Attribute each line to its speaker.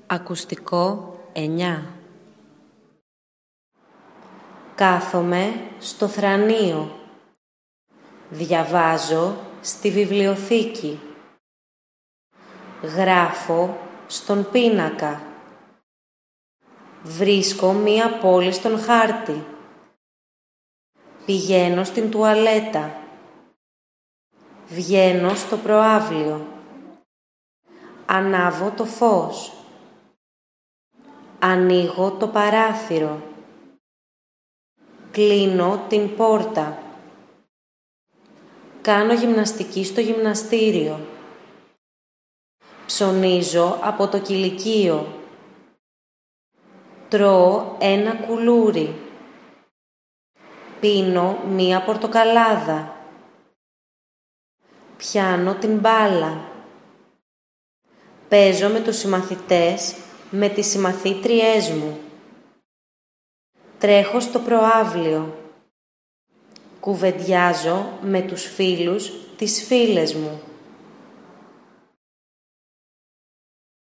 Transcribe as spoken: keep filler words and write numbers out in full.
Speaker 1: Ακουστικό εννιά. Κάθομαι στο θρανείο. Διαβάζω στη βιβλιοθήκη. Γράφω στον πίνακα. Βρίσκω μία πόλη στον χάρτη. Πηγαίνω στην τουαλέτα. Βγαίνω στο προαύλιο. Ανάβω το φως. Ανοίγω το παράθυρο. Κλείνω την πόρτα. Κάνω γυμναστική στο γυμναστήριο. Ψωνίζω από το κηλικείο. Τρώω ένα κουλούρι. Πίνω μία πορτοκαλάδα. Πιάνω την μπάλα. Παίζω με τους συμμαθητές, με τις συμμαθήτριές μου. Τρέχω στο προαύλιο. Κουβεντιάζω με τους φίλους, τις φίλες μου.